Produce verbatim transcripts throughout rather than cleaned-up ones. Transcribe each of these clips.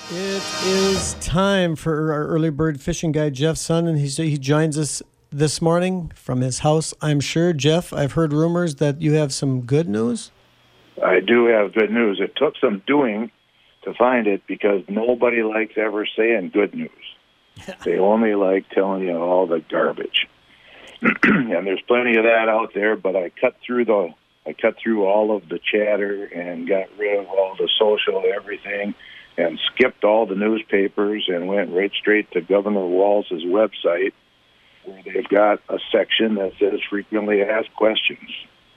It is time for our early bird fishing guide, Jeff Sun, and he's, he joins us this morning from his house, I'm sure. Jeff, I've heard rumors that you have some good news. I do have good news. It took some doing to find it because nobody likes ever saying good news. They only like telling you all the garbage. And there's plenty of that out there, but I cut through the I cut through all of the chatter and got rid of all the social everything and skipped all the newspapers and went right straight to Governor Walz's website, where they've got a section that says frequently asked questions.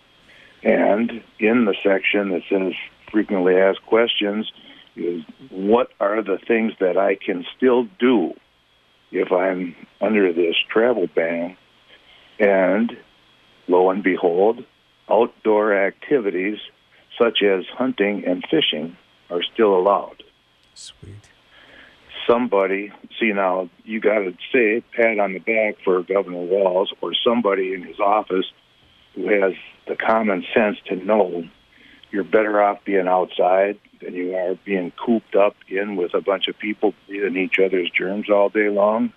And in the section that says frequently asked questions is what are the things that I can still do if I'm under this travel ban? And lo and behold, outdoor activities such as hunting and fishing are still allowed. Sweet. Somebody, see now, you got to say, pat on the back for Governor Walz or somebody in his office who has the common sense to know you're better off being outside than you are being cooped up in with a bunch of people breathing each other's germs all day long.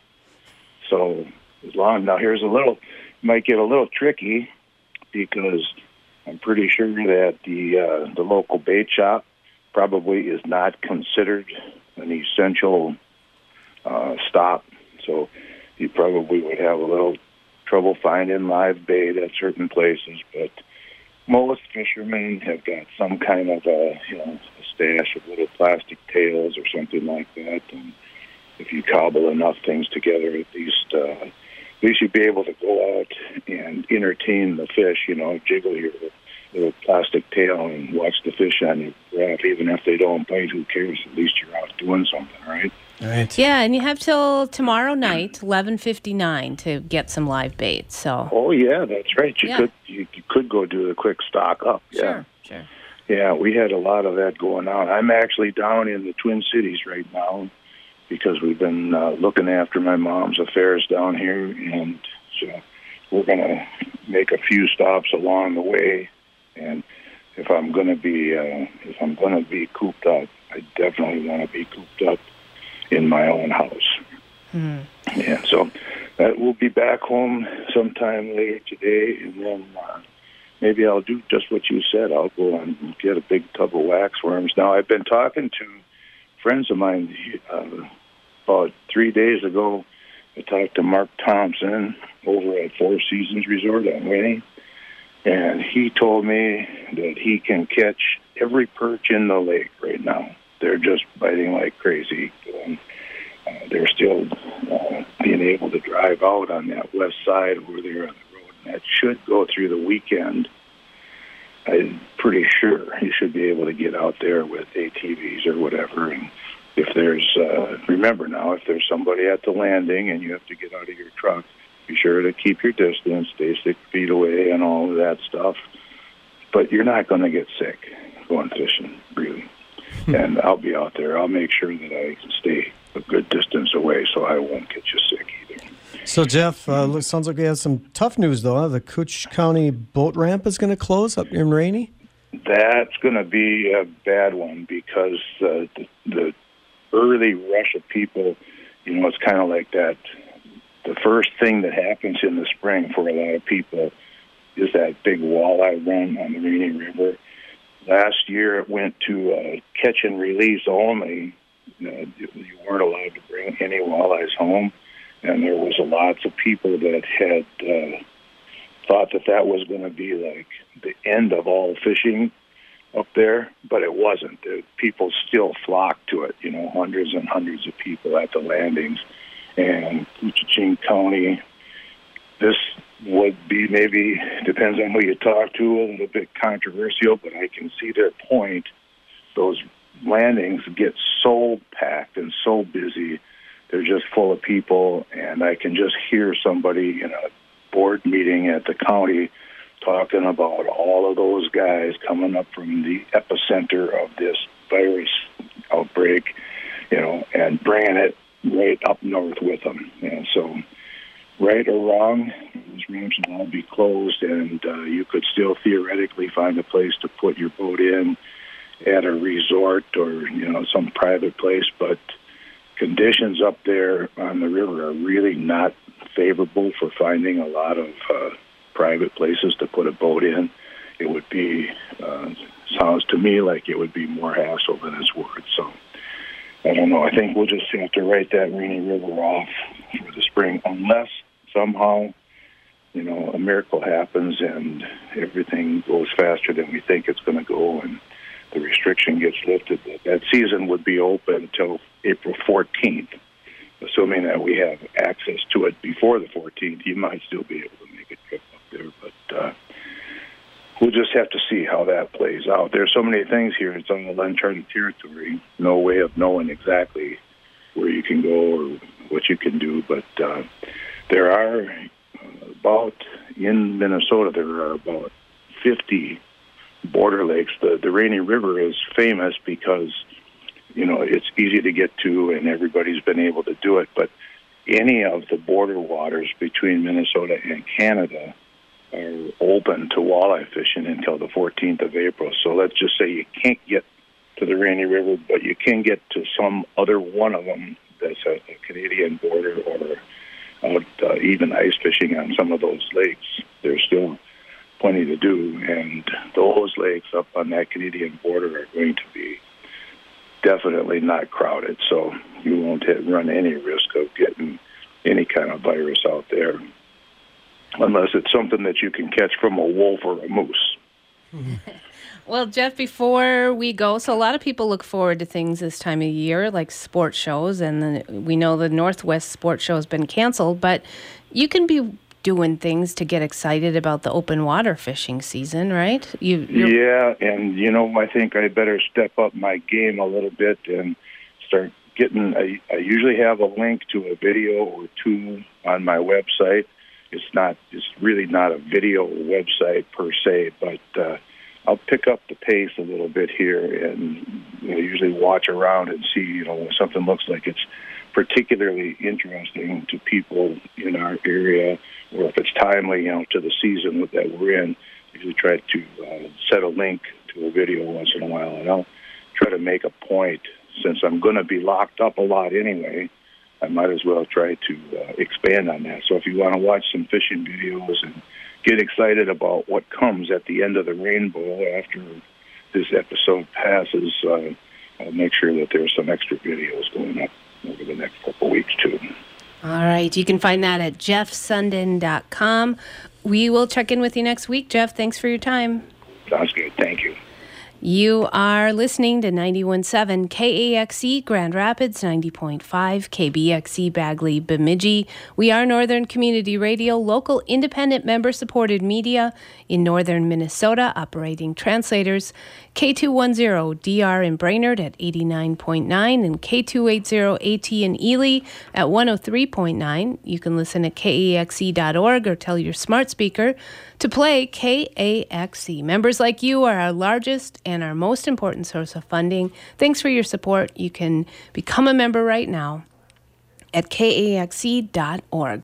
So as long, now here's a little, might get a little tricky because I'm pretty sure that the uh, the local bait shop probably is not considered an essential uh, stop. So you probably would have a little trouble finding live bait at certain places. But most fishermen have got some kind of a, you know, a stash of little plastic tails or something like that. And if you cobble enough things together, at least uh, at least you'd be able to go out and entertain the fish, you know, jiggle your little plastic tail and watch the fish on your graph. Even if they don't bite, who cares? At least you're out doing something, right? Right. Yeah, and you have till tomorrow night, eleven fifty-nine, to get some live bait. So. Oh yeah, that's right. You Yeah. could you, you could go do a quick stock up. Yeah. Sure, sure. Yeah, we had a lot of that going on. I'm actually down in the Twin Cities right now because we've been uh, looking after my mom's affairs down here, and so we're going to make a few stops along the way. And if I'm going to be uh, if I'm going to be cooped up, I definitely want to be cooped up in my own house. Mm. Yeah, so that we'll be back home sometime later today, and then uh, maybe I'll do just what you said. I'll go and get a big tub of waxworms. Now, I've been talking to friends of mine uh, about three days ago. I talked to Mark Thompson over at Four Seasons Resort on Winnie, and he told me that he can catch every perch in the lake right now. They're just biting like crazy. Um, uh, they're still uh, being able to drive out on that west side over there on the road, and that should go through the weekend. I'm pretty sure he should be able to get out there with A T Vs or whatever. And if there's, uh, remember now, if there's somebody at the landing and you have to get out of your truck, be sure to keep your distance, stay six feet away and all of that stuff. But you're not going to get sick going fishing, really. And I'll be out there. I'll make sure that I stay a good distance away so I won't get you sick either. So, Jeff, uh, looks, sounds like we have some tough news, though. Huh? The Cooch County boat ramp is going to close up in Rainy? That's going to be a bad one because uh, the, the early rush of people, you know, it's kind of like that. The first thing that happens in the spring for a lot of people is that big walleye run on the Rainy River. Last year it went to uh, catch and release only. Uh, you weren't allowed to bring any walleyes home. And there was lots of people that had uh, thought that that was going to be like the end of all fishing up there, but it wasn't. The people still flocked to it, you know, hundreds and hundreds of people at the landings. And Coochaching County, this would be maybe, depends on who you talk to, a little bit controversial, but I can see their point. Those landings get so packed and so busy. They're just full of people, and I can just hear somebody in a board meeting at the county talking about all of those guys coming up from the epicenter of this virus outbreak, you know, and bringing it right up north with them. And so, right or wrong, those ramps will all be closed, and uh, you could still theoretically find a place to put your boat in at a resort or, you know, some private place, but conditions up there on the river are really not favorable for finding a lot of uh, private places to put a boat in. It would be, uh, sounds to me like it would be more hassle than it's worth. So I don't know. I think we'll just have to write that Rainy River off for the spring unless somehow, you know, a miracle happens and everything goes faster than we think it's going to go and the restriction gets lifted. That season would be open until April fourteenth. Assuming that we have access to it before the fourteenth, you might still be able to make a trip up there. But uh, we'll just have to see how that plays out. There's so many things here. It's all uncharted territory. No way of knowing exactly where you can go or what you can do. But uh, there are uh, about, in Minnesota, there are about fifty border lakes. The, the Rainy River is famous because, you know, it's easy to get to and everybody's been able to do it. But any of the border waters between Minnesota and Canada are open to walleye fishing until the fourteenth of April. So let's just say you can't get to the Rainy River, but you can get to some other one of them that's a, a Canadian border or out, uh, even ice fishing on some of those lakes. There's still plenty to do, and those lakes up on that Canadian border are going to be definitely not crowded, so you won't have, run any risk of getting any kind of virus out there, unless it's something that you can catch from a wolf or a moose. Well, Jeff, before we go, so a lot of people look forward to things this time of year, like sports shows, and the, we know the Northwest Sports Show has been canceled, but you can be doing things to get excited about the open water fishing season, right? You, yeah, and, you know, I think I better step up my game a little bit and start getting, I, I usually have a link to a video or two on my website. It's not, it's really not a video website per se, but uh, I'll pick up the pace a little bit here and, you know, usually watch around and see, you know, when something looks like it's particularly interesting to people in our area, or if it's timely, you know, to the season that we're in. I usually try to uh, set a link to a video once in a while, and I'll try to make a point. Since I'm going to be locked up a lot anyway, I might as well try to uh, expand on that. So if you want to watch some fishing videos and get excited about what comes at the end of the rainbow after this episode passes, uh, I'll make sure that there's some extra videos going up over the next couple weeks, too. All right. You can find that at jeff sundin dot com. We will check in with you next week, Jeff. Thanks for your time. Sounds good. Thank you. You are listening to ninety-one point seven K A X E Grand Rapids, ninety point five K B X E Bagley Bemidji. We are Northern Community Radio, local independent member-supported media in northern Minnesota, operating translators K two ten D R in Brainerd at eighty-nine point nine and K two eighty AT in Ely at one oh three point nine. You can listen at K A X E dot org or tell your smart speaker to play K A X E. Members like you are our largest and our most important source of funding. Thanks for your support. You can become a member right now at K A X E dot org.